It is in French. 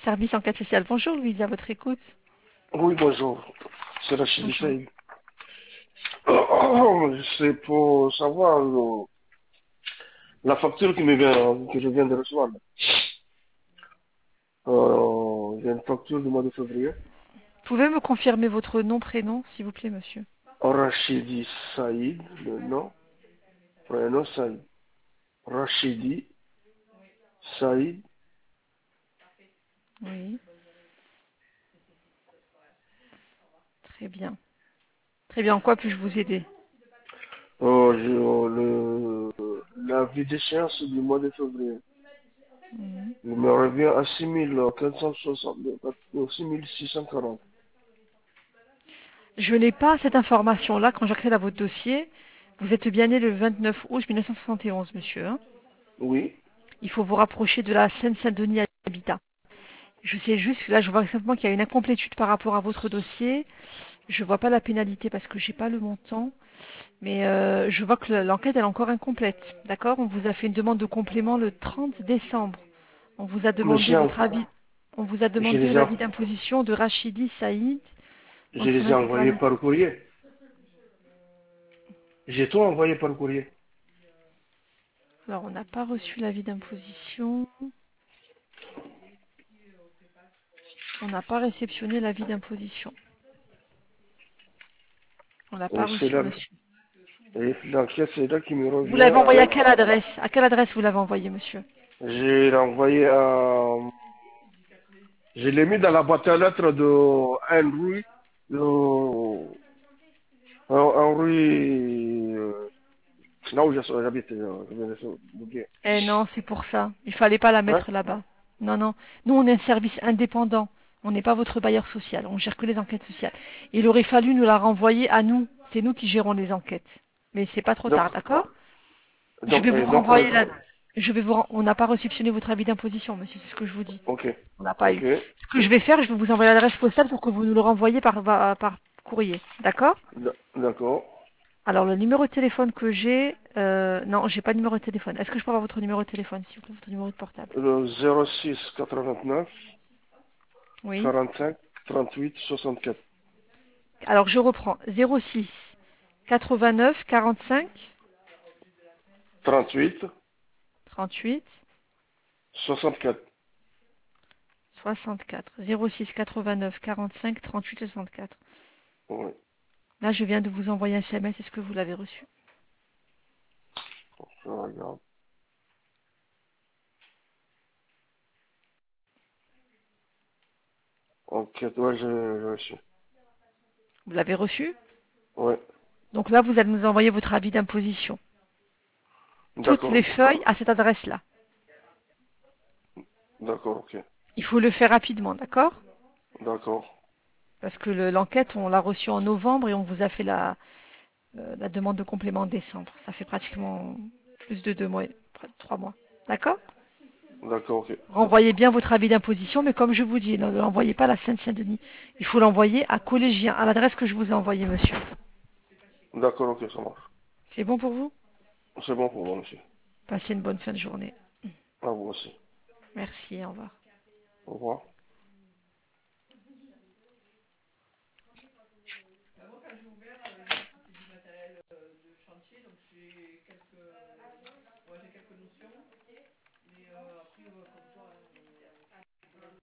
service enquête sociale. Bonjour Louise, à votre écoute. Oui, bonjour. C'est Rachid Bonjour. Saïd. C'est pour savoir la facture que je viens de recevoir. J'ai une facture du mois de février. Pouvez me confirmer votre nom, prénom, s'il vous plaît, monsieur? Rachidi Saïd, le nom, prénom Saïd. Rachidi Saïd. Oui, très bien. Très bien, en quoi puis-je vous aider? L'avis d'échéance du mois de février. Mhm. Il me revient à 6460, 6640. Je n'ai pas cette information-là quand j'accède à votre dossier. Vous êtes bien né le 29 août 1971, monsieur, hein? Oui. Il faut vous rapprocher de la Seine-Saint-Denis Habitat. Je sais juste que là, je vois simplement qu'il y a une incomplétude par rapport à votre dossier. Je vois pas la pénalité parce que j'ai pas le montant. Mais je vois que l'enquête elle est encore incomplète. D'accord? On vous a fait une demande de complément le 30 décembre. On vous a Mais demandé votre avis. On vous a je demandé les ai, l'avis d'imposition de Rachidi Saïd je les concernant ai une envoyés déclaration. par courrier. J'ai tout envoyé par courrier. Alors, on n'a pas reçu l'avis d'imposition. On n'a pas réceptionné l'avis d'imposition. On l'a pas Et c'est reçu, là, monsieur. et l'enquête, c'est là qui me Vous revient l'avez envoyé à avec. quelle adresse? À quelle adresse vous l'avez envoyé, monsieur? J'ai envoyé à. Je l'ai mis dans la boîte à lettres de Henry. Henry. Là où j'habite, je viens de oublier. Eh non, c'est pour ça. Il fallait pas la Hein? mettre là-bas. Non, non. Nous, on est un service indépendant. On n'est pas votre bailleur social. On gère que les enquêtes sociales. Il aurait fallu nous la renvoyer à nous. C'est nous qui gérons les enquêtes. Mais c'est pas trop Donc, tard, d'accord? Je donc, vais vous donc, renvoyer la... On n'a pas réceptionné votre avis d'imposition, monsieur. C'est ce que je vous dis. ok, On n'a pas eu. ok, Ce que je vais faire, je vais vous envoyer l'adresse postale pour que vous nous le renvoyiez par courrier. D'accord? d'accord. Alors, le numéro de téléphone que j'ai... non, j'ai pas de numéro de téléphone. Est-ce que je peux avoir votre numéro de téléphone, s'il vous plaît, votre numéro de portable? Le 06 89 Oui. 45 38 64. Alors, je reprends. 06 89 45 38 38 64. 64. 06 89 45 38 64. Oui. Là, je viens de vous envoyer un SMS. Est-ce que vous l'avez reçu? Je regarde. Ok, ouais, j'ai reçu. Vous l'avez reçu? Ouais. Donc là, vous allez nous envoyer votre avis d'imposition. Toutes D'accord, les ok. feuilles à cette adresse-là. D'accord, ok. Il faut le faire rapidement, d'accord? D'accord. Parce que l'enquête, on l'a reçue en novembre et on vous a fait la demande de complément en décembre. Ça fait pratiquement plus de 2 mois, 3 mois. D'accord? D'accord, ok. Renvoyez bien votre avis d'imposition, mais comme je vous dis, ne l'envoyez pas à la Seine-Saint-Denis. Il faut l'envoyer à Collégien, à l'adresse que je vous ai envoyée, monsieur. D'accord, ok, ça marche. C'est bon pour vous? C'est bon pour moi, monsieur. Passez une bonne fin de journée. À vous aussi. Merci, au revoir. Au revoir.